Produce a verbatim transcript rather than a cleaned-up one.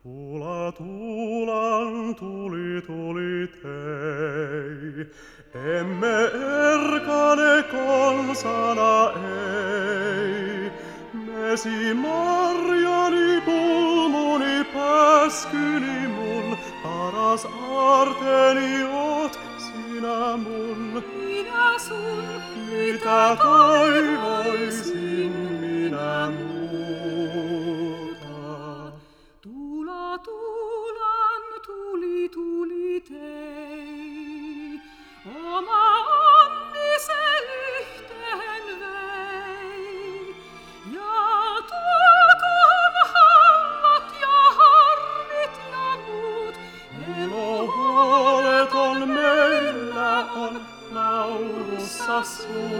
Tuula tuulan tuli tuli tei, emme erkane kansana ei. Mesi marjani pulmuni pääskyni mun, paras aarteeni oot sinä mun. Minä sun, Mitä toivoisin minä muuta? Tuula tuulan tuli tuli tei, oma onni se yhteen vei. Ja tulkoon hallat ja harmit ja muut, Ilo huoleton meillä on naurussa suut.